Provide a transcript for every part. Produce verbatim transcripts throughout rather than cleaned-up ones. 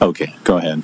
Okay, go ahead.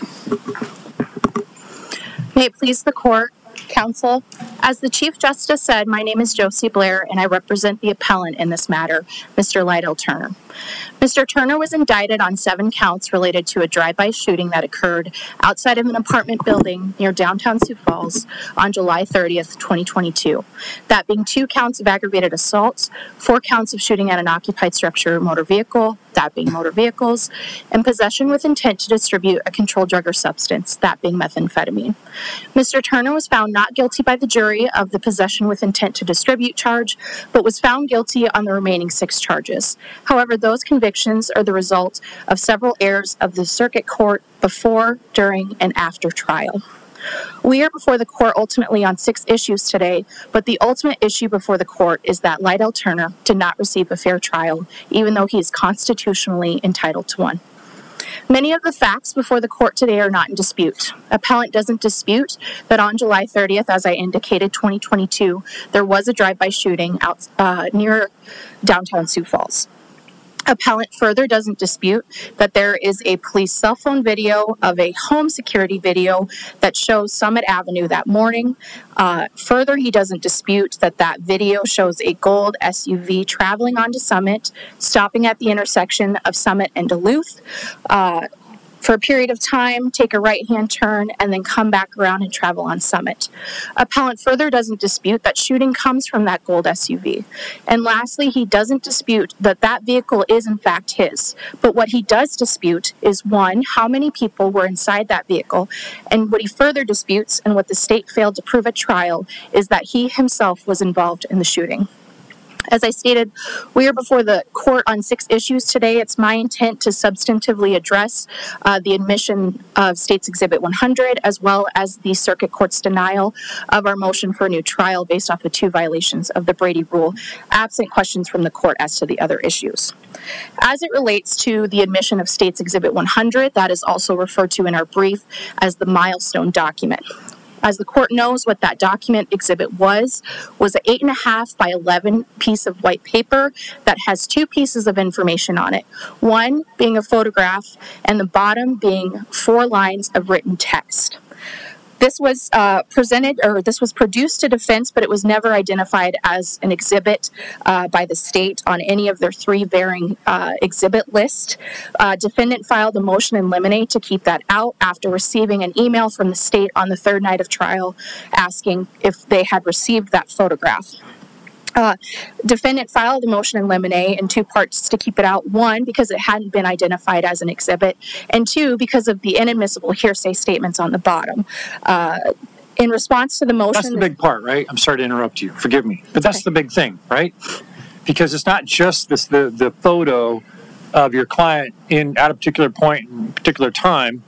May it please the court, counsel. As the Chief Justice said, my name is Josie Blair, and I represent the appellant in this matter, Mister Lydell Turner. Mister Turner was indicted on seven counts related to a drive-by shooting that occurred outside of an apartment building near downtown Sioux Falls on July thirtieth, twenty twenty-two. That being two counts of aggravated assault, four counts of shooting at an occupied structure or motor vehicle, that being motor vehicles, and possession with intent to distribute a controlled drug or substance, that being methamphetamine. Mister Turner was found not guilty by the jury of the possession with intent to distribute charge, but was found guilty on the remaining six charges. However, those convictions are the result of several errors of the circuit court before, during, and after trial. We are before the court ultimately on six issues today, but the ultimate issue before the court is that Lydell Turner did not receive a fair trial, even though he is constitutionally entitled to one. Many of the facts before the court today are not in dispute. Appellant doesn't dispute that on July thirtieth, as I indicated, twenty twenty-two, there was a drive-by shooting out uh, near downtown Sioux Falls. Appellant further doesn't dispute that there is a police cell phone video of a home security video that shows Summit Avenue that morning. Uh, further, he doesn't dispute that that video shows a gold S U V traveling onto Summit, stopping at the intersection of Summit and Duluth. Uh, for a period of time, take a right-hand turn, and then come back around and travel on Summit. Appellant further doesn't dispute that shooting comes from that gold S U V. And lastly, he doesn't dispute that that vehicle is in fact his. But what he does dispute is, one, how many people were inside that vehicle, and what he further disputes, and what the state failed to prove at trial, is that he himself was involved in the shooting. As I stated, we are before the court on six issues today. It's my intent to substantively address uh, the admission of State's Exhibit one hundred, as well as the Circuit Court's denial of our motion for a new trial based off the two violations of the Brady Rule, absent questions from the court as to the other issues. As it relates to the admission of State's Exhibit one hundred, that is also referred to in our brief as the milestone document. As the court knows, what that document exhibit was, was an eight and a half by eleven piece of white paper that has two pieces of information on it. One being a photograph, and the bottom being four lines of written text. This was uh, presented, or this was produced to defense, but it was never identified as an exhibit uh, by the state on any of their three varying uh, exhibit lists. Uh, defendant filed a motion in limine to keep that out after receiving an email from the state on the third night of trial asking if they had received that photograph. Uh, defendant filed a motion in limine in two parts to keep it out. One, because it hadn't been identified as an exhibit, and two, because of the inadmissible hearsay statements on the bottom. Uh, in response to the motion... That's the big part, right? I'm sorry to interrupt you. Forgive me. But that's okay. The big thing, right? Because it's not just this, the, the photo of your client in at a particular point in particular time.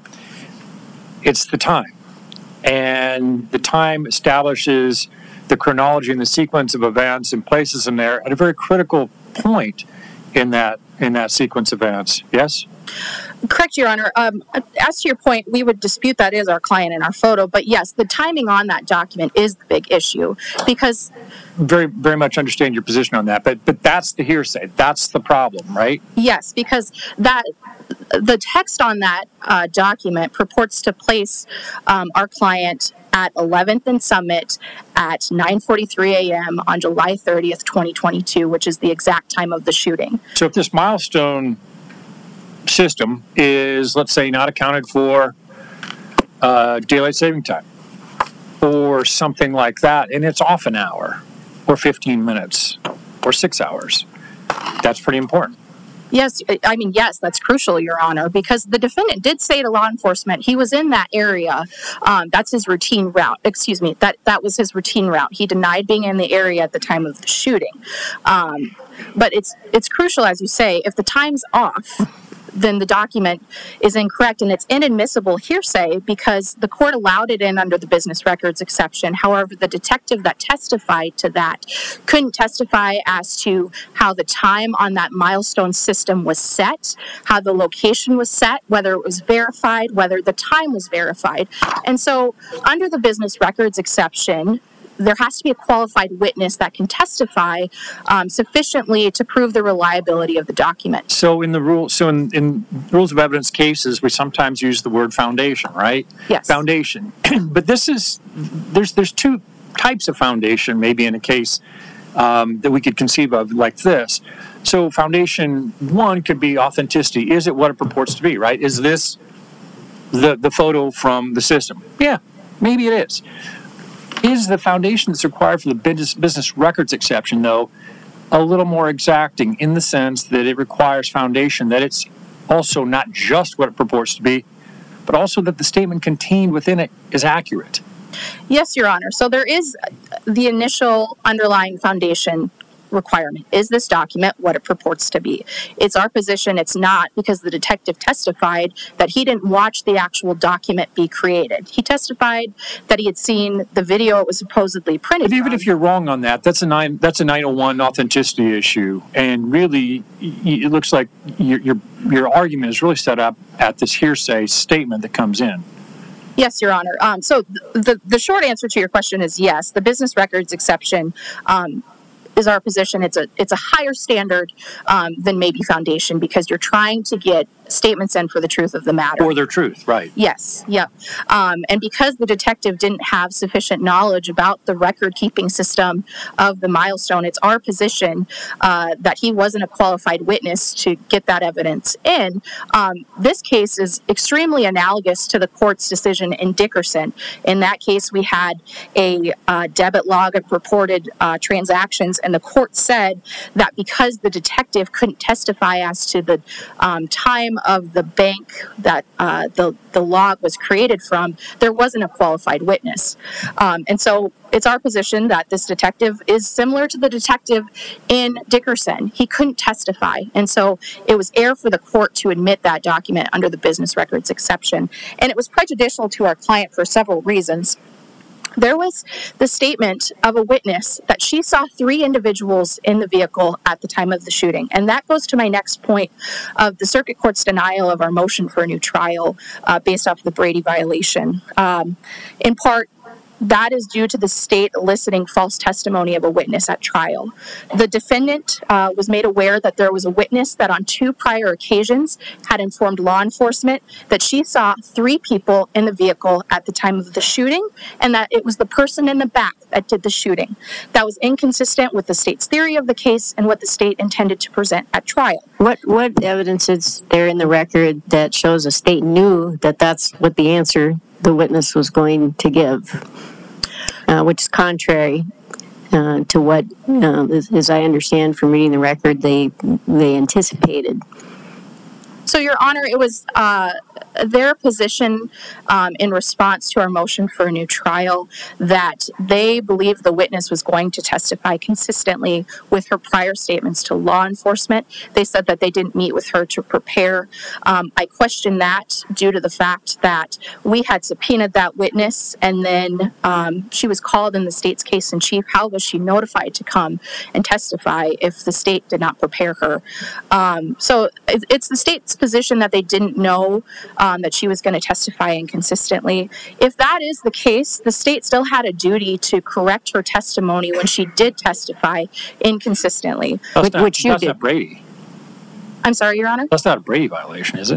It's the time. And the time establishes the chronology and the sequence of events and places them there at a very critical point in that in that sequence of events. Yes? Correct, Your Honor. Um, as to your point, we would dispute that is our client in our photo, but yes, the timing on that document is the big issue because... Very, very much understand your position on that, but but that's the hearsay. That's the problem, right? Yes, because that the text on that uh, document purports to place um, our client at eleventh and Summit at nine forty-three a.m. on July thirtieth, twenty twenty-two, which is the exact time of the shooting. So if this milestone system is, let's say, not accounted for uh, daylight saving time or something like that, and it's off an hour or fifteen minutes or six hours, that's pretty important. Yes, I mean, yes, that's crucial, Your Honor, because the defendant did say to law enforcement he was in that area. Um, that's his routine route. Excuse me, that, that was his routine route. He denied being in the area at the time of the shooting. Um, but it's it's crucial, as you say, if the time's off, then the document is incorrect, and it's inadmissible hearsay because the court allowed it in under the business records exception. However, the detective that testified to that couldn't testify as to how the time on that milestone system was set, how the location was set, whether it was verified, whether the time was verified. And so under the business records exception, there has to be a qualified witness that can testify um, sufficiently to prove the reliability of the document. So in the rule, so in, in rules of evidence cases, we sometimes use the word foundation, right? Yes. Foundation. But this is, there's there's two types of foundation, maybe in a case um, that we could conceive of like this. So foundation one could be authenticity. Is it what it purports to be, right? Is this the, the photo from the system? Yeah, maybe it is. Is the foundation that's required for the business, business records exception, though, a little more exacting in the sense that it requires foundation, that it's also not just what it purports to be, but also that the statement contained within it is accurate? Yes, Your Honor. So there is the initial underlying foundation requirement. Is this document what it purports to be? It's our position it's not, because the detective testified that he didn't watch the actual document be created. He testified that he had seen the video it was supposedly printed But even from. if you're wrong on that, that's a nine that's a nine oh one authenticity issue, and really, it looks like your your your argument is really set up at this hearsay statement that comes in. Yes, Your Honor. Um, so the the short answer to your question is yes. The business records exception um, is our position. It's a it's a higher standard um, than maybe foundation, because you're trying to get statements in for the truth of the matter. Or their truth, right? Yes, yep. Um, and because the detective didn't have sufficient knowledge about the record-keeping system of the milestone, it's our position uh, that he wasn't a qualified witness to get that evidence in. Um, this case is extremely analogous to the court's decision in Dickerson. In that case, we had a uh, debit log of reported uh, transactions, and the court said that because the detective couldn't testify as to the um, time of the bank that uh, the, the log was created from, there wasn't a qualified witness. Um, and so it's our position that this detective is similar to the detective in Dickerson. He couldn't testify. And so it was error for the court to admit that document under the business records exception. And it was prejudicial to our client for several reasons. There was the statement of a witness that she saw three individuals in the vehicle at the time of the shooting. And that goes to my next point of the circuit court's denial of our motion for a new trial uh, based off the Brady violation. Um, in part, that is due to the state eliciting false testimony of a witness at trial. The defendant uh, was made aware that there was a witness that on two prior occasions had informed law enforcement that she saw three people in the vehicle at the time of the shooting, and that it was the person in the back that did the shooting. That was inconsistent with the state's theory of the case and what the state intended to present at trial. What what evidence is there in the record that shows the state knew that that's what the answer the witness was going to give, uh, which is contrary uh, to what, uh, as, as I understand from reading the record, they they anticipated? So, Your Honor, it was uh, their position um, in response to our motion for a new trial that they believed the witness was going to testify consistently with her prior statements to law enforcement. They said that they didn't meet with her to prepare. Um, I question that due to the fact that we had subpoenaed that witness, and then um, she was called in the state's case in chief. How was she notified to come and testify if the state did not prepare her? Um, so it, it's the state's position that they didn't know um, that she was going to testify inconsistently. If that is the case, the state still had a duty to correct her testimony when she did testify inconsistently. That's Which- not, which you that's did. not Brady. I'm sorry, Your Honor? That's not a Brady violation, is it?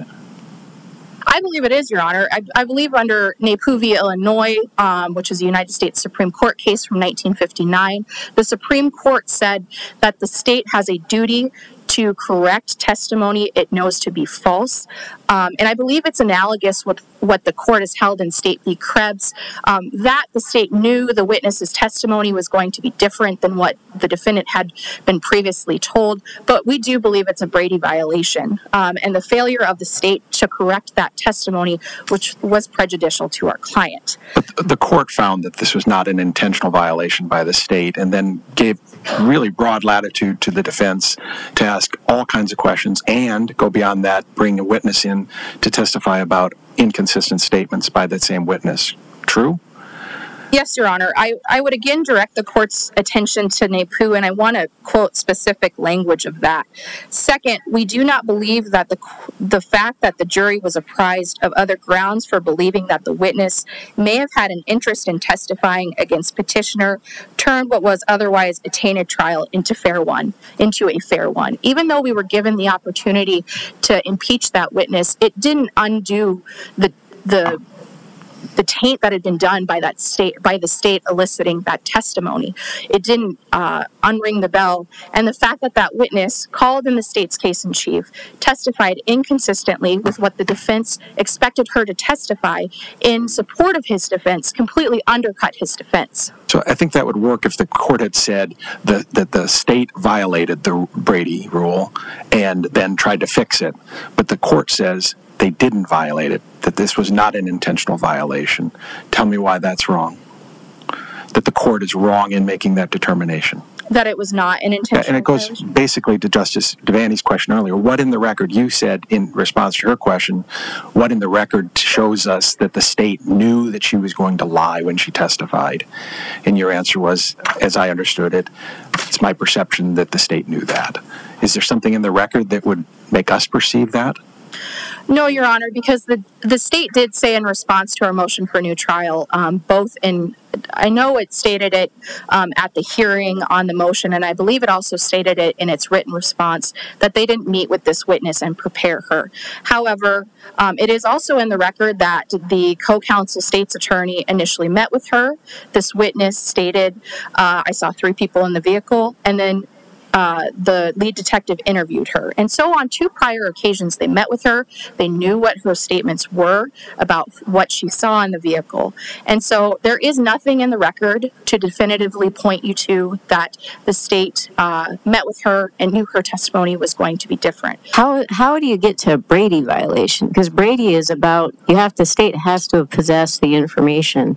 I believe it is, Your Honor. I, I believe under Napoo v. Illinois, um, which is a United States Supreme Court case from nineteen fifty-nine, the Supreme Court said that the state has a duty to correct testimony it knows to be false. Um, and I believe it's analogous with what the court has held in State v. Krebs, um, that the state knew the witness's testimony was going to be different than what the defendant had been previously told. But we do believe it's a Brady violation. Um, and the failure of the state to correct that testimony, which was prejudicial to our client. But the court found that this was not an intentional violation by the state, and then gave really broad latitude to the defense to ask all kinds of questions and go beyond that, bring a witness in to testify about inconsistent statements by that same witness. True? Yes, Your Honor. I, I would again direct the court's attention to NAPU, and I want to quote specific language of that. Second, we do not believe that the, the fact that the jury was apprised of other grounds for believing that the witness may have had an interest in testifying against petitioner turned what was otherwise a tainted trial into fair one, into a fair one. Even though we were given the opportunity to impeach that witness, it didn't undo the the the taint that had been done by that state, by the state eliciting that testimony. It didn't uh, unring the bell. And the fact that that witness, called in the state's case in chief, testified inconsistently with what the defense expected her to testify in support of his defense completely undercut his defense. So I think that would work if the court had said that, that the state violated the Brady rule and then tried to fix it. But the court says they didn't violate it, that this was not an intentional violation. Tell me why that's wrong. That the court is wrong in making that determination. That it was not an intentional yeah, and it goes violation. Basically to Justice Devaney's question earlier. What in the record, you said in response to her question, what in the record shows us that the state knew that she was going to lie when she testified? And your answer was, as I understood it, it's my perception that the state knew that. Is there something in the record that would make us perceive that? No, Your Honor, because the the state did say in response to our motion for a new trial, um, both in, I know it stated it um, at the hearing on the motion, and I believe it also stated it in its written response, that they didn't meet with this witness and prepare her. However, um, it is also in the record that the co-counsel state's attorney initially met with her. This witness stated, uh, I saw three people in the vehicle, and then Uh, the lead detective interviewed her. And so on two prior occasions, they met with her. They knew what her statements were about what she saw in the vehicle. And so there is nothing in the record to definitively point you to that the state uh, met with her and knew her testimony was going to be different. How how do you get to a Brady violation? Because Brady is about, you have, the state has to possess the information.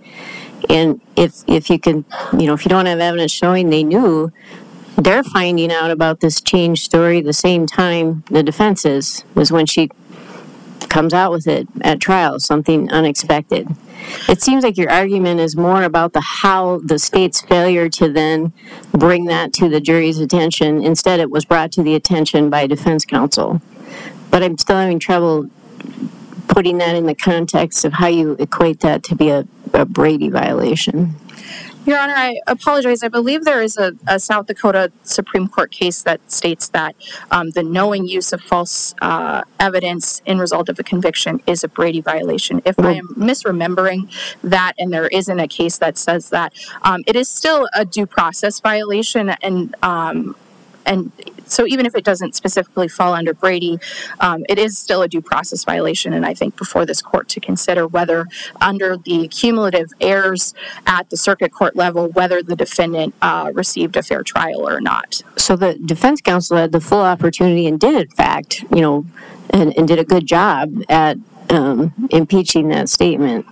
And if if you can, you know, if you don't have evidence showing they knew, they're finding out about this change story the same time the defense is, was when she comes out with it at trial, something unexpected. It seems like your argument is more about the how the state's failure to then bring that to the jury's attention. Instead, it was brought to the attention by defense counsel. But I'm still having trouble putting that in the context of how you equate that to be a, a Brady violation. Your Honor, I apologize. I believe there is a, a South Dakota Supreme Court case that states that um, the knowing use of false uh, evidence in result of a conviction is a Brady violation. If I am misremembering that, and there isn't a case that says that, um, it is still a due process violation, and um, and so even if it doesn't specifically fall under Brady, um, it is still a due process violation, and I think before this court to consider whether under the cumulative errors at the circuit court level, whether the defendant uh, received a fair trial or not. So the defense counsel had the full opportunity and did, in fact, you know, and, and did a good job at um, impeaching that statement,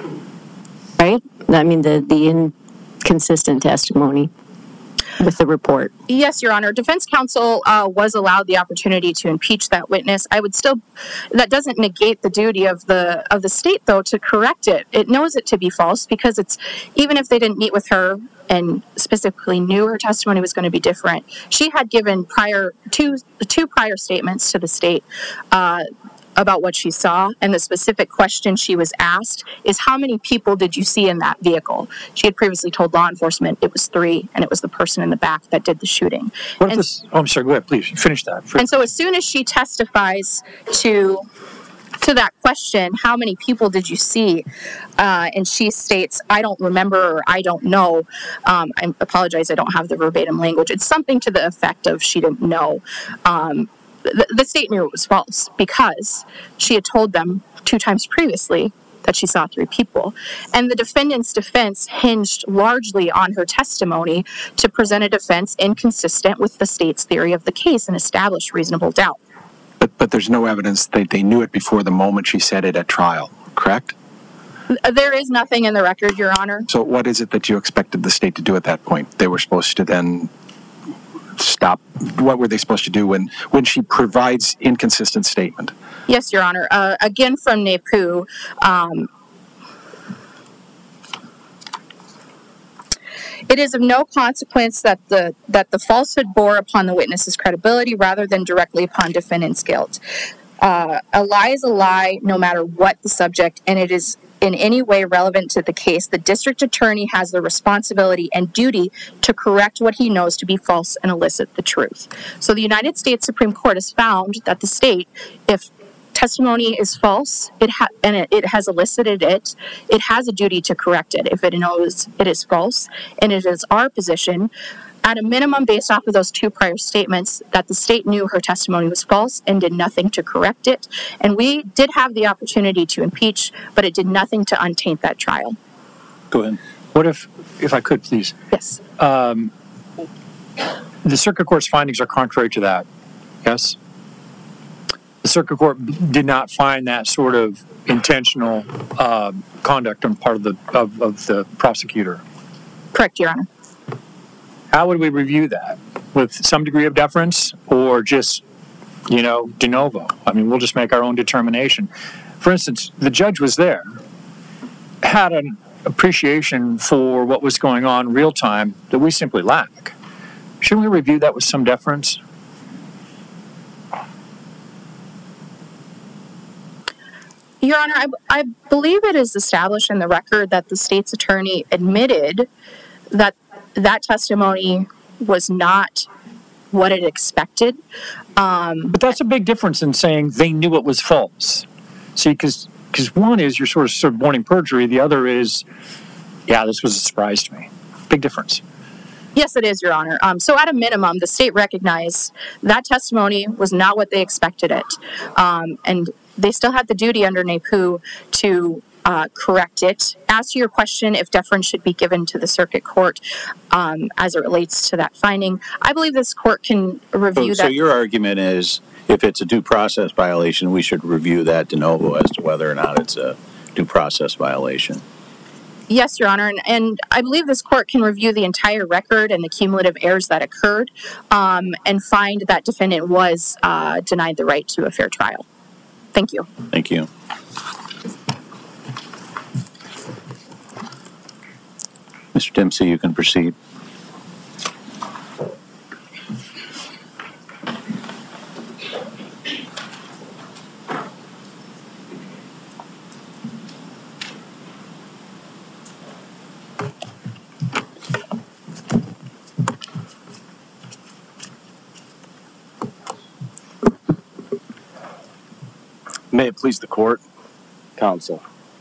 right? I mean, the, the inconsistent testimony with the report. Yes, Your Honor. Defense counsel uh, was allowed the opportunity to impeach that witness. I would still, that doesn't negate the duty of the of the state, though, to correct it. It knows it to be false because it's, even if they didn't meet with her and specifically knew her testimony was going to be different, she had given prior two two prior statements to the state uh, about what she saw, and the specific question she was asked is, how many people did you see in that vehicle? She had previously told law enforcement it was three, and it was the person in the back that did the shooting. What if And, this, oh, I'm sorry, go ahead, please, finish that. and so as soon as she testifies to to that question, how many people did you see? Uh, and she states, I don't remember, or I don't know. Um, I apologize, I don't have the verbatim language. It's something to the effect of she didn't know. Um, the, the state knew it was false because she had told them two times previously that she saw three people. And the defendant's defense hinged largely on her testimony to present a defense inconsistent with the state's theory of the case and establish reasonable doubt. But, but there's no evidence that they knew it before the moment she said it at trial, correct? There is nothing in the record, Your Honor. So what is it that you expected the state to do at that point? They were supposed to then stop. What were they supposed to do when, when she provides inconsistent statement? Yes, Your Honor. Uh, again, from NAPU, um, It is of no consequence that the that the falsehood bore upon the witness's credibility rather than directly upon defendant's guilt. Uh, a lie is a lie no matter what the subject, and it is in any way relevant to the case. The district attorney has the responsibility and duty to correct what he knows to be false and elicit the truth. So the United States Supreme Court has found that the state, if testimony is false, it ha- and it, it has elicited it, it has a duty to correct it if it knows it is false, and it is our position, at a minimum, based off of those two prior statements, that the state knew her testimony was false and did nothing to correct it. And we did have the opportunity to impeach, but it did nothing to untaint that trial. Go ahead. What if, if I could, please? Yes. Um, the circuit court's findings are contrary to that. Yes? The circuit court did not find that sort of intentional uh, conduct on part of the of, of the prosecutor. Correct, Your Honor. How would we review that? With some degree of deference, or just, you know, de novo? I mean, we'll just make our own determination. For instance, the judge was there, had an appreciation for what was going on real time that we simply lack. Shouldn't we review that with some deference? Your Honor, I, I believe it is established in the record that the state's attorney admitted that that testimony was not what it expected. Um, but that's a big difference in saying they knew it was false. See, because because one is you're sort of suborning perjury, the other is, yeah, this was a surprise to me. Big difference. Yes, it is, Your Honor. Um, so at a minimum, the state recognized that testimony was not what they expected it. Um, and they still had the duty under NAPU to uh, correct it. As to your question, if deference should be given to the circuit court um, as it relates to that finding, I believe this court can review so, that. So your argument is if it's a due process violation, we should review that de novo as to whether or not it's a due process violation. Yes, Your Honor, and, and I believe this court can review the entire record and the cumulative errors that occurred um, and find that defendant was uh, denied the right to a fair trial. Thank you. Thank you. Mister Dempsey, you can proceed. May it please the court, counsel.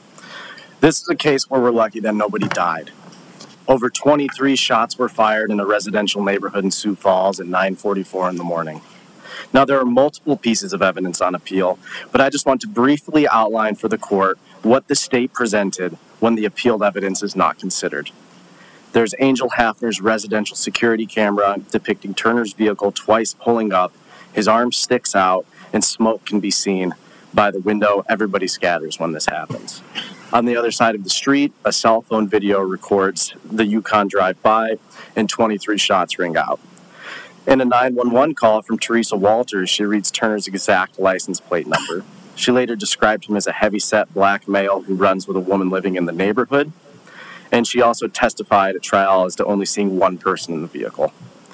This is a case where we're lucky that nobody died. Over twenty-three shots were fired in a residential neighborhood in Sioux Falls at nine forty-four in the morning. Now, there are multiple pieces of evidence on appeal, but I just want to briefly outline for the court what the state presented when the appealed evidence is not considered. There's Angel Hafner's residential security camera depicting Turner's vehicle twice pulling up, his arm sticks out, and smoke can be seen by the window. Everybody scatters when this happens. On the other side of the street, a cell phone video records the Yukon drive by and twenty-three shots ring out. In a nine one one call from Teresa Walters, she reads Turner's exact license plate number. She later described him as a heavy-set black male who runs with a woman living in the neighborhood. And she also testified at trial as to only seeing one person in the vehicle.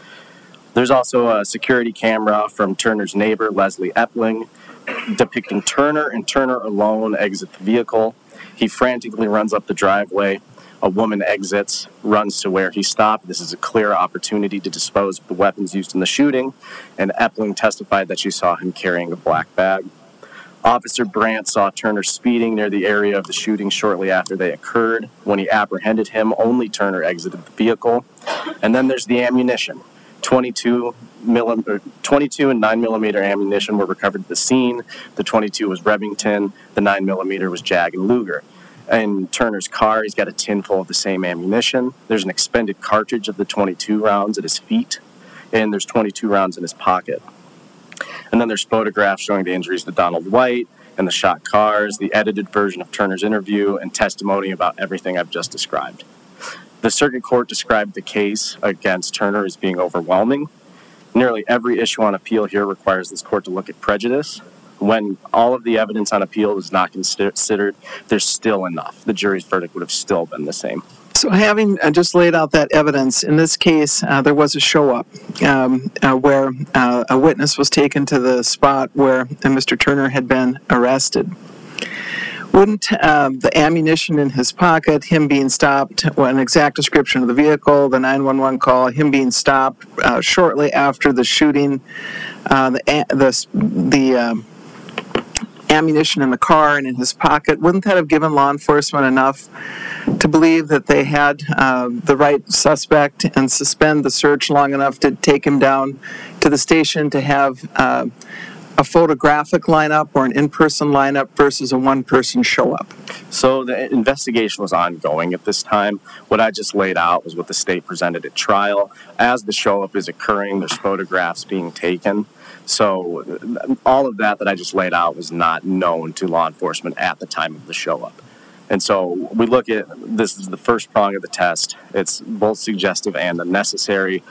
There's also a security camera from Turner's neighbor, Leslie Epling, depicting Turner and Turner alone exit the vehicle. He frantically runs up the driveway. A woman exits, runs to where he stopped. This is a clear opportunity to dispose of the weapons used in the shooting, and Epling testified that she saw him carrying a black bag. Officer Brandt saw Turner speeding near the area of the shooting shortly after they occurred. When he apprehended him, only Turner exited the vehicle. And then there's the ammunition. twenty-two, millim- twenty-two and nine millimeter ammunition were recovered at the scene. The twenty-two was Remington. The nine millimeter was Jag and Luger. In Turner's car, he's got a tin full of the same ammunition. There's an expended cartridge of the twenty-two rounds at his feet, and there's twenty-two rounds in his pocket. And then there's photographs showing the injuries to Donald White and the shot cars, the edited version of Turner's interview, and testimony about everything I've just described. The circuit court described the case against Turner as being overwhelming. Nearly every issue on appeal here requires this court to look at prejudice. When all of the evidence on appeal is not considered, there's still enough. The jury's verdict would have still been the same. So having uh, just laid out that evidence, in this case, uh, there was a show-up um, uh, where uh, a witness was taken to the spot where uh, Mister Turner had been arrested. Wouldn't um, the ammunition in his pocket, him being stopped, well, an exact description of the vehicle, the nine one one call, him being stopped uh, shortly after the shooting, uh, the the, the um, ammunition in the car and in his pocket, wouldn't that have given law enforcement enough to believe that they had uh, the right suspect and suspend the search long enough to take him down to the station to have uh, a photographic lineup or an in-person lineup versus a one-person show-up? So the investigation was ongoing at this time. What I just laid out was what the state presented at trial. As the show-up is occurring, there's photographs being taken. So all of that that I just laid out was not known to law enforcement at the time of the show-up. And so we look at, this is the first prong of the test. It's both suggestive and unnecessary.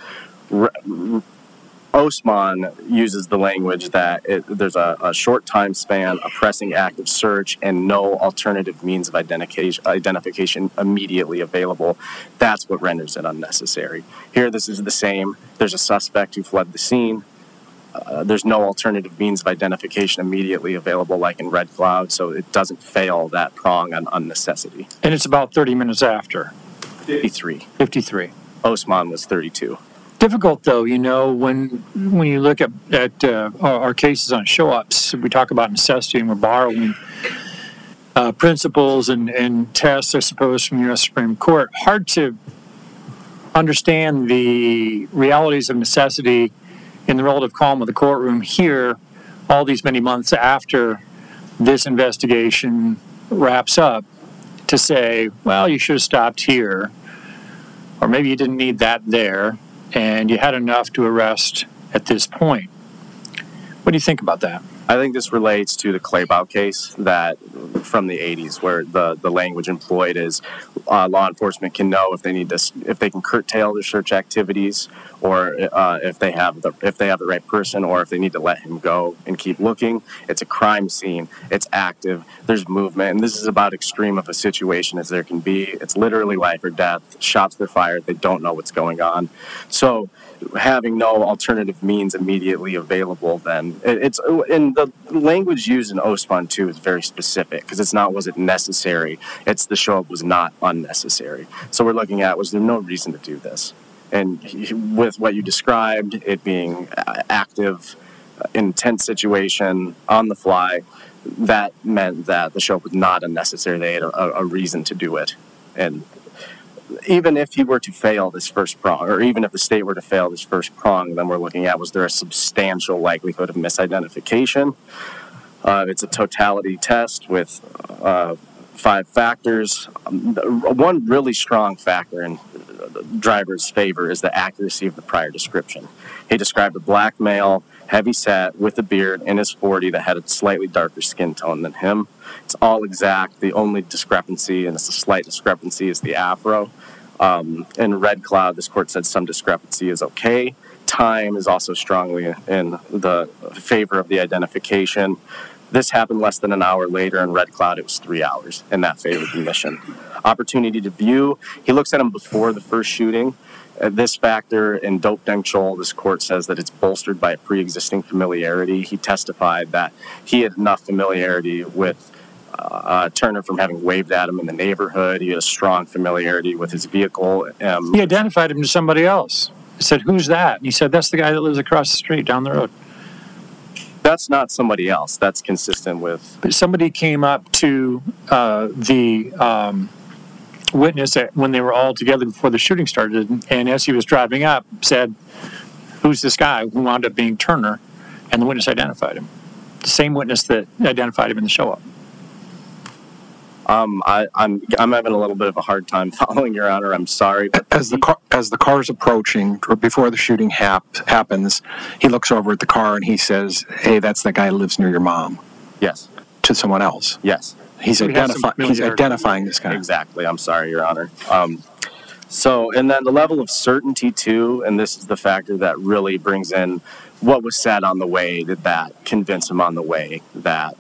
Osman uses the language that it, there's a, a short time span, a pressing active search, and no alternative means of identification, identification immediately available. That's what renders it unnecessary. Here, this is the same. There's a suspect who fled the scene. Uh, there's no alternative means of identification immediately available like in Red Cloud, so it doesn't fail that prong on unnecessity. And it's about thirty minutes after. fifty-three. fifty-three. Osman was thirty-two. Difficult, though, you know, when when you look at, at uh, our, our cases on show-ups, we talk about necessity and we're borrowing uh, principles and, and tests, I suppose, from the U S Supreme Court. Hard to understand the realities of necessity in the relative calm of the courtroom here, all these many months after this investigation wraps up, to say, well, you should have stopped here, or maybe you didn't need that there, and you had enough to arrest at this point. What do you think about that? I think this relates to the Claybaugh case that from the eighties, where the, the language employed is uh, law enforcement can know if they need to, if they can curtail their search activities, or uh, if they have the if they have the right person, or if they need to let him go and keep looking. It's a crime scene. It's active. There's movement, and this is about extreme of a situation as there can be. It's literally life or death. Shots were fired. They don't know what's going on. So having no alternative means immediately available, then it's and the language used in Osman too is very specific, because it's not was it necessary, it's the show up was not unnecessary. So we're looking at, was there no reason to do this? And he, with what you described, it being active, intense situation on the fly, that meant that the show up was not unnecessary. They had a, a reason to do it. And even if he were to fail this first prong, or even if the state were to fail this first prong, then we're looking at, was there a substantial likelihood of misidentification? Uh, it's a totality test with uh, five factors. Um, one really strong factor in the driver's favor is the accuracy of the prior description. He described a black male, heavy set, with a beard, in his forties, that had a slightly darker skin tone than him. It's all exact. The only discrepancy, and it's a slight discrepancy, is the afro. Um, in Red Cloud, this court said some discrepancy is okay. Time is also strongly in the favor of the identification. This happened less than an hour later. In Red Cloud, it was three hours, and that favored the mission. Opportunity to view. He looks at him before the first shooting. Uh, this factor in Dope Deng Chol, this court says that it's bolstered by a pre-existing familiarity. He testified that he had enough familiarity with uh, Turner from having waved at him in the neighborhood. He had a strong familiarity with his vehicle. Um, He identified him to somebody else. He said, who's that? And he said, that's the guy that lives across the street down the road. That's not somebody else. That's consistent with... But somebody came up to uh, the um, witness at, when they were all together before the shooting started, and as he was driving up, said, who's this guy, who wound up being Turner, and the witness identified him. The same witness that identified him in the show-up. Um, I, I'm I'm having a little bit of a hard time following, Your Honor. I'm sorry. But As the car, as the car's approaching, before the shooting hap, happens, he looks over at the car and he says, "Hey, that's the guy who lives near your mom." Yes. To someone else. Yes. He's, So he has some identifi- he's familiarity. identifying this guy. Exactly. I'm sorry, Your Honor. Um, so, and then the level of certainty, too, and this is the factor that really brings in what was said on the way. Did that convince him on the way that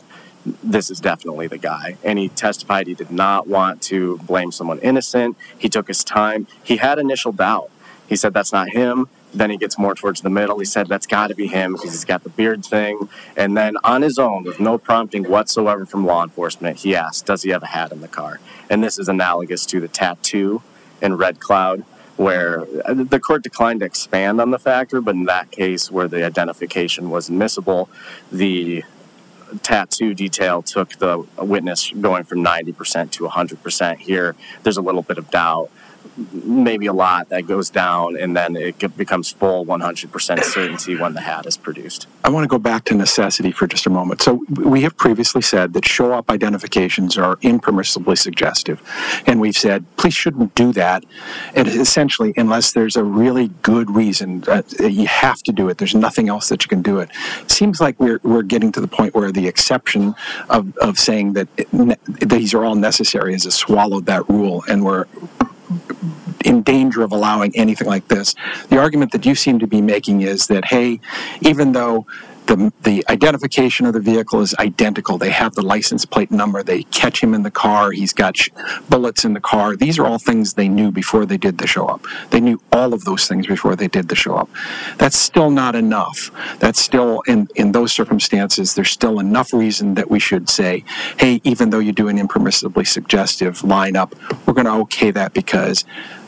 this is definitely the guy. And he testified he did not want to blame someone innocent. He took his time. He had initial doubt. He said, that's not him. Then he gets more towards the middle. He said, that's got to be him because he's got the beard thing. And then on his own, with no prompting whatsoever from law enforcement, he asked, does he have a hat in the car? And this is analogous to the tattoo in Red Cloud, where the court declined to expand on the factor, but in that case where the identification was admissible, the tattoo detail took the witness going from ninety percent to one hundred percent. Here, there's a little bit of doubt, maybe a lot that goes down, and then it becomes full one hundred percent certainty when the hat is produced. I want to go back to necessity for just a moment. So we have previously said that show-up identifications are impermissibly suggestive, and we've said, please shouldn't do that, and essentially, unless there's a really good reason, uh, you have to do it. There's nothing else that you can do it. It seems like we're we're getting to the point where the exception of, of saying that it, these are all necessary has swallowed that rule, and we're in danger of allowing anything like this. The argument that you seem to be making is that, hey, even though the the identification of the vehicle is identical, they have the license plate number, they catch him in the car, he's got sh- bullets in the car, these are all things they knew before they did the show-up. They knew all of those things before they did the show-up. That's still not enough. That's still, in, in those circumstances, there's still enough reason that we should say, hey, even though you do an impermissibly suggestive lineup, we're going to okay that because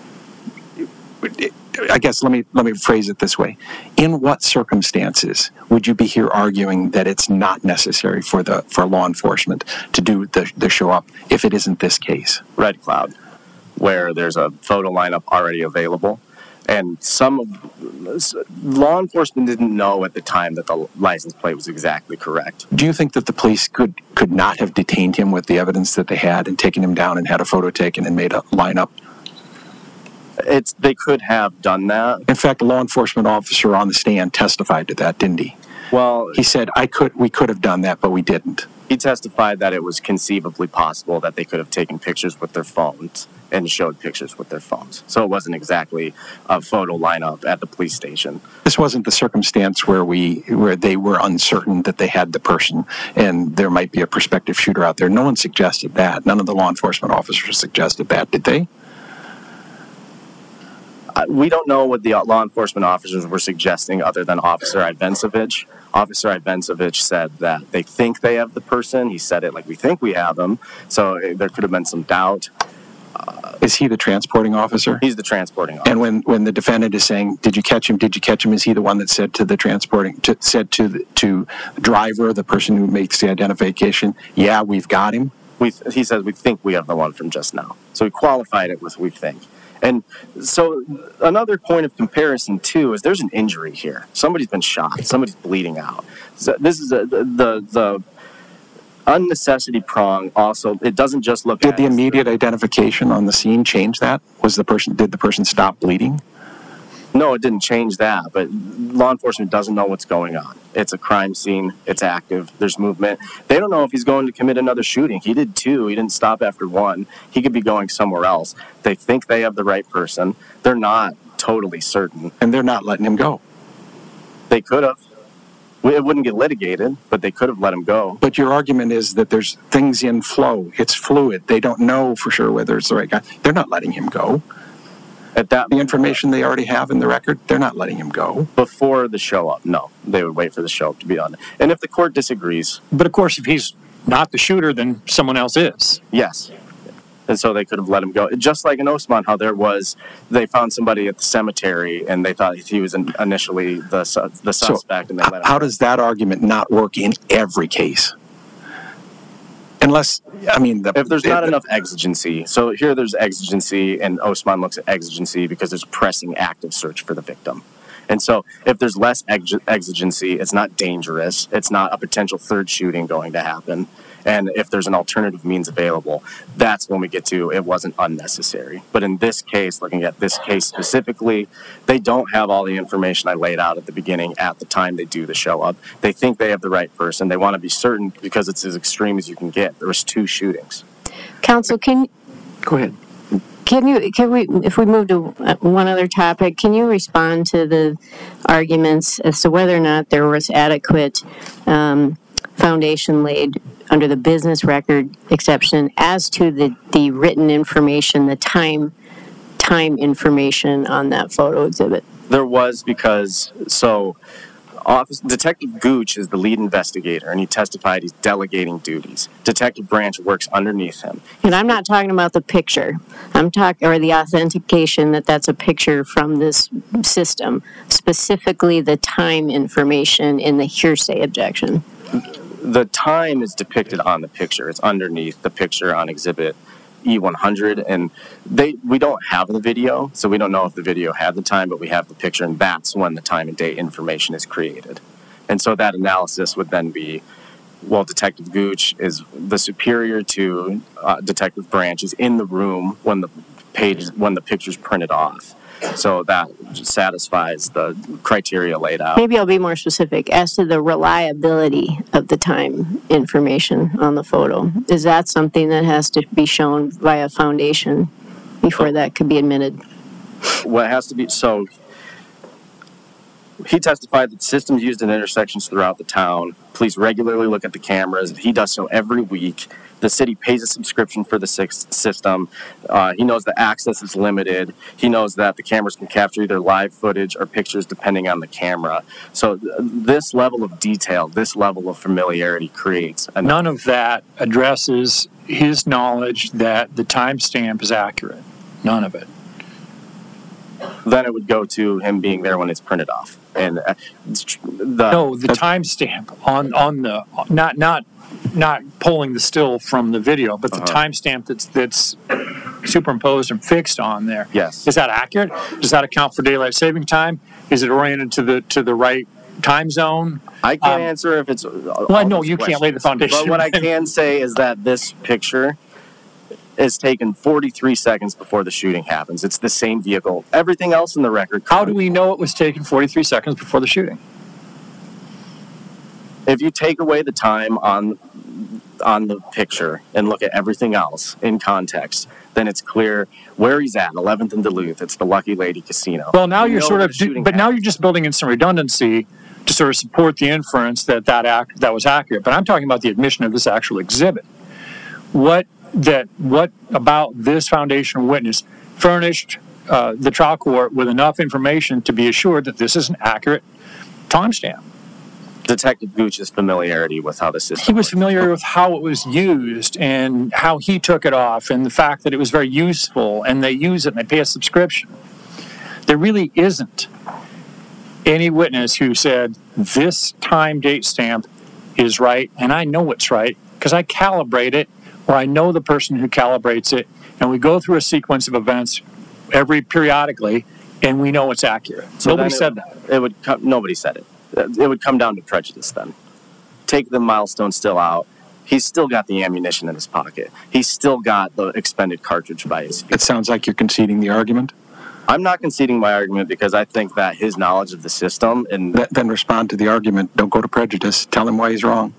I guess let me let me phrase it this way. In what circumstances would you be here arguing that it's not necessary for the for law enforcement to do the, the show up if it isn't this case? Red Cloud, where there's a photo lineup already available, and some law enforcement didn't know at the time that the license plate was exactly correct. Do you think that the police could could not have detained him with the evidence that they had and taken him down and had a photo taken and made a lineup? It's they could have done that. In fact, a law enforcement officer on the stand testified to that, didn't he? Well, he said, "I could, we could have done that, but we didn't." He testified that it was conceivably possible that they could have taken pictures with their phones and showed pictures with their phones. So it wasn't exactly a photo lineup at the police station. This wasn't the circumstance where we where they were uncertain that they had the person and there might be a prospective shooter out there. No one suggested that. None of the law enforcement officers suggested that, did they? Uh, we don't know what the law enforcement officers were suggesting other than Officer Ivancevich. Officer Ivancevich said that they think they have the person. He said it like, we think we have them. So uh, there could have been some doubt. Uh, is he the transporting officer? He's the transporting officer. And when, when the defendant is saying, did you catch him, did you catch him, is he the one that said to the transporting, to, said to the to the driver, the person who makes the identification, yeah, we've got him? We, he says, we think we have the one from just now. So he qualified it with we think. And so another point of comparison, too, is there's an injury here. Somebody's been shot. Somebody's bleeding out. So this is a, the, the the unnecessity prong also. It doesn't just look Did at the immediate the, identification on the scene change that? Was the person, did the person stop bleeding? No, it didn't change that, but law enforcement doesn't know what's going on. It's a crime scene. It's active. There's movement. They don't know if he's going to commit another shooting. He did two. He didn't stop after one. He could be going somewhere else. They think they have the right person. They're not totally certain. And they're not letting him go. They could have. It wouldn't get litigated, but they could have let him go. But your argument is that there's things in flow. It's fluid. They don't know for sure whether it's the right guy. They're not letting him go. At that the information they already have in the record, they're not letting him go. Before the show up, no. They would wait for the show up to be on. And if the court disagrees... But of course, if he's not the shooter, then someone else is. Yes. And so they could have let him go. Just like in Osman, how there was... They found somebody at the cemetery, and they thought he was initially the, the suspect, so and they let him how go. Does that argument not work in every case? Unless, I mean... The, if there's not the, enough exigency. So here there's exigency, and Osman looks at exigency because there's a pressing active search for the victim. And so if there's less ex- exigency, it's not dangerous. It's not a potential third shooting going to happen. And if there's an alternative means available, that's when we get to it wasn't unnecessary. But in this case, looking at this case specifically, they don't have all the information I laid out at the beginning at the time they do the show up. They think they have the right person. They want to be certain because it's as extreme as you can get. There was two shootings. Counsel, can go ahead. Can you, can we, if we move to one other topic, can you respond to the arguments as to whether or not there was adequate um, foundation laid under the business record exception as to the, the written information, the time, time information on that photo exhibit? There was because, so, Office, Detective Gooch is the lead investigator, and he testified he's delegating duties. Detective Branch works underneath him. And I'm not talking about the picture. I'm talking, or the authentication that that's a picture from this system, specifically the time information in the hearsay objection. The time is depicted on the picture. It's underneath the picture on Exhibit E one hundred, and they we don't have the video, so we don't know if the video had the time, but we have the picture, and that's when the time and date information is created. And so that analysis would then be, well, Detective Gooch is the superior to uh, Detective Branch, is in the room when the page when the picture's printed off. So that satisfies the criteria laid out. Maybe I'll be more specific. As to the reliability of the time information on the photo, is that something that has to be shown via foundation before that could be admitted? What has to be, so he testified that systems used in intersections throughout the town. Police regularly look at the cameras. He does so every week. The city pays a subscription for the system. Uh, he knows the access is limited. He knows that the cameras can capture either live footage or pictures depending on the camera. So th- this level of detail, this level of familiarity creates a None of that addresses his knowledge that the timestamp is accurate. None of it. Then it would go to him being there when it's printed off. And uh, the No, the timestamp on on the not not not pulling the still from the video, but the Uh-huh. timestamp that's that's superimposed and fixed on there. Yes. Is that accurate? Does that account for daylight saving time? Is it oriented to the to the right time zone? I can't Um, answer if it's. Well, I know you can't lay the foundation. But what I can say is that this picture is taken forty-three seconds before the shooting happens. It's the same vehicle. Everything else in the record. How do we know it was taken forty-three seconds before the shooting? If you take away the time on on the picture and look at everything else in context, then it's clear where he's at, eleventh and Duluth. It's the Lucky Lady Casino. Well, now We you're know sort where of, the shooting but now happened. you're just building in some redundancy to sort of support the inference that that act that was accurate. But I'm talking about the admission of this actual exhibit. What that what about this foundation witness furnished uh, the trial court with enough information to be assured that this is an accurate timestamp? Detective Gooch's familiarity with how the He system was works. familiar with how it was used and how he took it off and the fact that it was very useful and they use it and they pay a subscription. There really isn't any witness who said this time date stamp is right and I know it's right because I calibrate it or I know the person who calibrates it and we go through a sequence of events every periodically and we know it's accurate. So Nobody then said it, that. It would come, nobody said it. It would come down to prejudice then. Take the milestone still out. He's still got the ammunition in his pocket. He's still got the expended cartridge by his feet. It sounds like you're conceding the argument. I'm not conceding my argument because I think that his knowledge of the system and Th- Then respond to the argument. Don't go to prejudice. Tell him why he's wrong.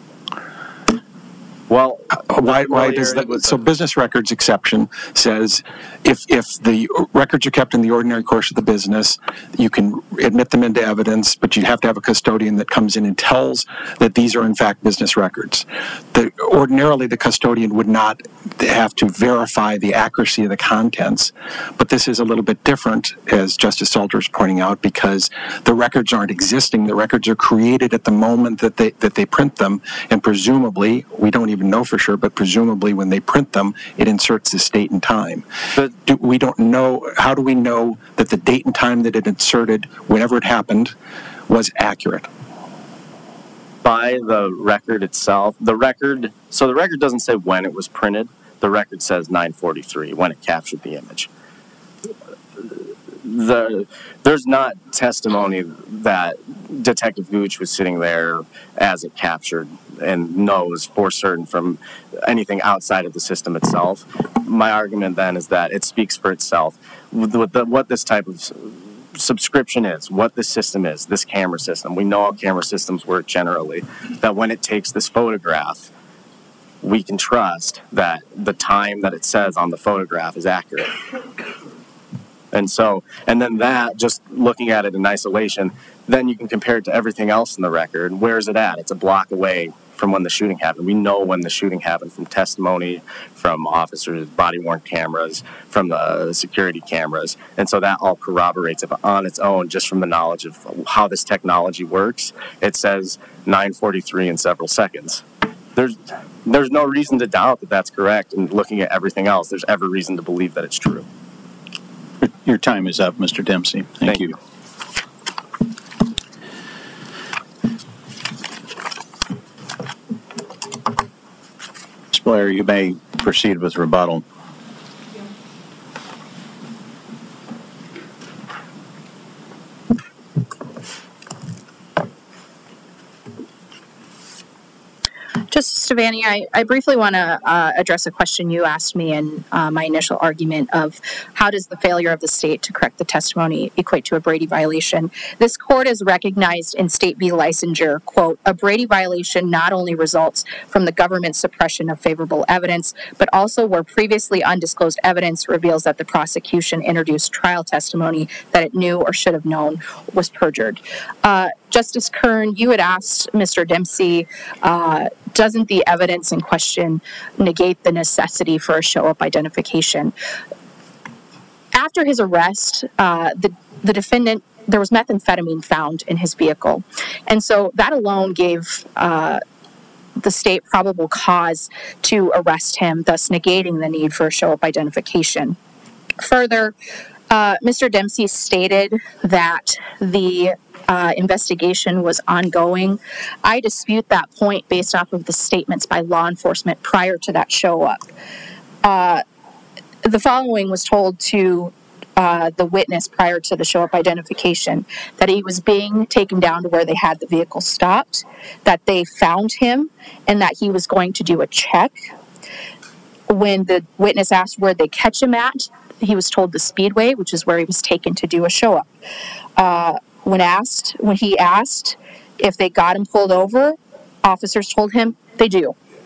well, Uh, Why, why does familiarity that, with so the- business records exception says if, if the records are kept in the ordinary course of the business, you can admit them into evidence, but you have to have a custodian that comes in and tells that these are in fact business records. The, ordinarily, the custodian would not have to verify the accuracy of the contents, but this is a little bit different, as Justice Salter is pointing out, because the records aren't existing. The records are created at the moment that they, that they print them, and presumably, we don't even know for sure, but presumably when they print them, it inserts the date and time. But- Do, we don't know, how do we know that the date and time that it inserted, whenever it happened, was accurate? by the record itself, the record, so the record doesn't say when it was printed. The record says nine forty-three, when it captured the image. The, there's not testimony that Detective Gooch was sitting there as it captured and knows for certain from anything outside of the system itself. My argument then is that it speaks for itself. With the, with the, what this type of subscription is, what this system is, this camera system. We know how camera systems work generally, that when it takes this photograph, we can trust that the time that it says on the photograph is accurate. And so, and then that, just looking at it in isolation, then you can compare it to everything else in the record. Where is it at? It's a block away from when the shooting happened. We know when the shooting happened from testimony, from officers, body-worn cameras, from the security cameras. And so that all corroborates it on its own, just from the knowledge of how this technology works. It says nine forty-three in several seconds. There's, there's no reason to doubt that that's correct. And looking at everything else, there's every reason to believe that it's true. Your time is up, Mister Dempsey. Thank, Thank you. you. Miz Blair, you may proceed with rebuttal. Justice Devaney, I, I briefly want to uh, address a question you asked me in uh, my initial argument of how does the failure of the state to correct the testimony equate to a Brady violation? This court has recognized in State v. Lysinger, quote, a Brady violation not only results from the government's suppression of favorable evidence, but also where previously undisclosed evidence reveals that the prosecution introduced trial testimony that it knew or should have known was perjured. Uh, Justice Kern, you had asked Mister Dempsey, uh, doesn't the evidence in question negate the necessity for a show-up identification? After his arrest, uh, the, the defendant, there was methamphetamine found in his vehicle. And so that alone gave uh, the state probable cause to arrest him, thus negating the need for a show-up identification. Further, uh, Mister Dempsey stated that the Uh, investigation was ongoing. I dispute that point based off of the statements by law enforcement prior to that show up. Uh, the following was told to uh, the witness prior to the show up identification, that he was being taken down to where they had the vehicle stopped, that they found him, and that he was going to do a check. When the witness asked where they catch him at, he was told the Speedway, which is where he was taken to do a show up. Uh, When asked, when he asked if they got him pulled over, officers told him they do.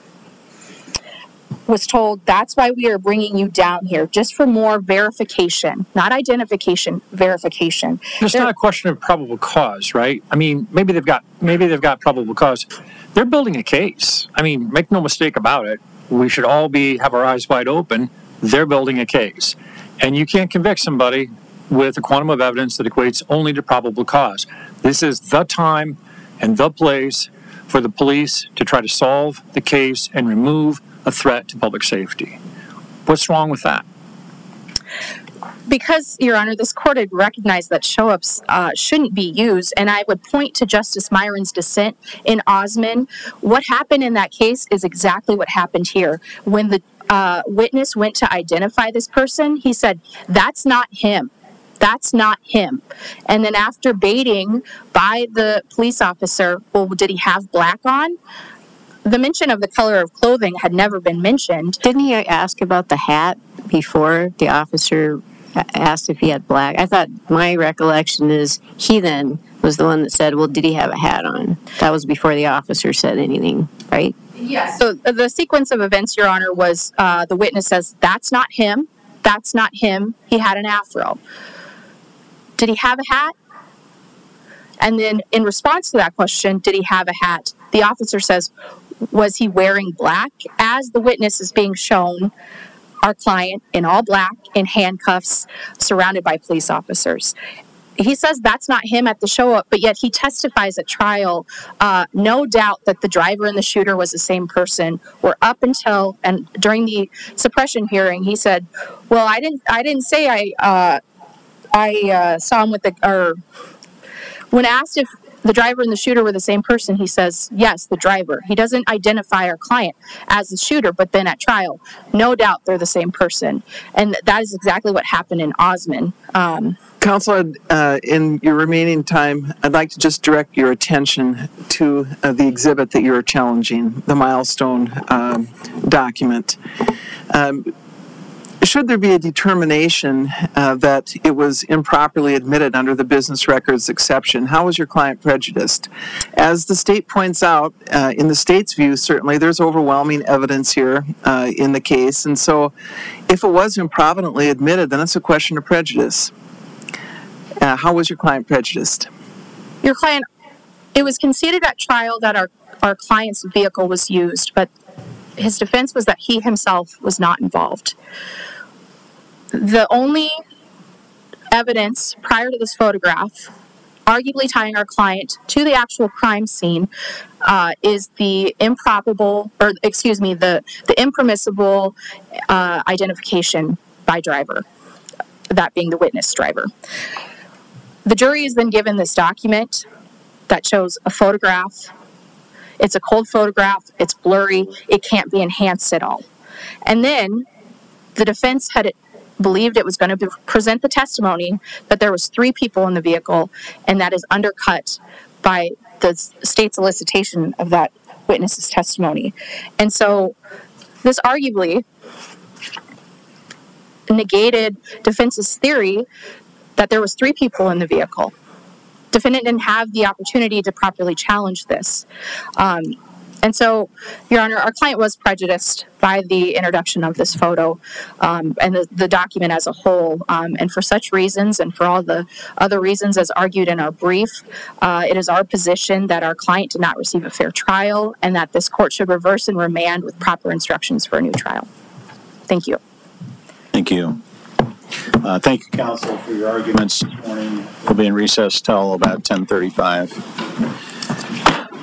Was told that's why we are bringing you down here, just for more verification, not identification, verification. It's There- not a question of probable cause, right? I mean, maybe they've got maybe they've got probable cause. They're building a case. I mean, make no mistake about it. We should all be have our eyes wide open. They're building a case, and you can't convict somebody with a quantum of evidence that equates only to probable cause. This is the time and the place for the police to try to solve the case and remove a threat to public safety. What's wrong with that? Because, Your Honor, this court had recognized that show-ups uh, shouldn't be used, and I would point to Justice Myron's dissent in Osmond. What happened in that case is exactly what happened here. When the uh, witness went to identify this person, he said, "That's not him. That's not him." And then after baiting by the police officer, well, did he have black on? The mention of the color of clothing had never been mentioned. Didn't he ask about the hat before the officer asked if he had black? I thought my recollection is he then was the one that said, well, did he have a hat on? That was before the officer said anything, right? Yes. So the sequence of events, Your Honor, was uh, the witness says, "That's not him. That's not him. He had an afro." Did he have a hat? And then in response to that question, did he have a hat? The officer says, was he wearing black? As the witness is being shown, our client in all black, in handcuffs, surrounded by police officers. He says that's not him at the show up, but yet he testifies at trial. Uh, no doubt that the driver and the shooter was the same person. Where up until and during the suppression hearing, he said, "Well, I didn't. I didn't say I." Uh, I uh, saw him with the, or when asked if the driver and the shooter were the same person, he says, yes, the driver. He doesn't identify our client as the shooter, but then at trial, no doubt they're the same person. And that is exactly what happened in Osmond. Um, Counsel, uh, in your remaining time, I'd like to just direct your attention to uh, the exhibit that you're challenging, the milestone um, document. Um, Should there be a determination uh, that it was improperly admitted under the business records exception, how was your client prejudiced? As the state points out, uh, in the state's view, certainly there's overwhelming evidence here uh, in the case, and so if it was improvidently admitted, then it's a question of prejudice. Uh, how was your client prejudiced? Your client, it was conceded at trial that our our client's vehicle was used, but his defense was that he himself was not involved. The only evidence prior to this photograph, arguably tying our client to the actual crime scene, uh, is the improbable, or excuse me, the, the impermissible uh, identification by driver, that being the witness driver. The jury is then given this document that shows a photograph. It's a cold photograph, it's blurry, it can't be enhanced at all. And then the defense had it, believed it was going to present the testimony that there was three people in the vehicle, and that is undercut by the state's elicitation of that witness's testimony. And so this arguably negated defense's theory that there was three people in the vehicle. Defendant didn't have the opportunity to properly challenge this. Um, and so, Your Honor, our client was prejudiced by the introduction of this photo um, and the, the document as a whole. Um, and for such reasons and for all the other reasons as argued in our brief, uh, it is our position that our client did not receive a fair trial and that this court should reverse and remand with proper instructions for a new trial. Thank you. Thank you. Uh, thank you, counsel, for your arguments this morning. We'll be in recess till about ten thirty-five.